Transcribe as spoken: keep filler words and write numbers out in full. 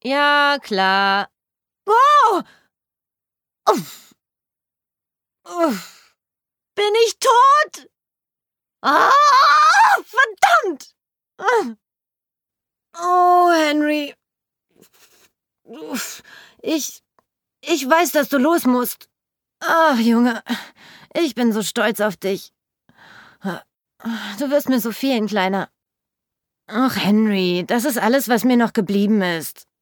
Ja, klar. Wow! Uff. Uff. Bin ich tot? Ah, verdammt! Oh, Henry. Uff. Ich... Ich weiß, dass du los musst. Ach, Junge, ich bin so stolz auf dich. Du wirst mir so fehlen, Kleiner. Ach, Henry, das ist alles, was mir noch geblieben ist.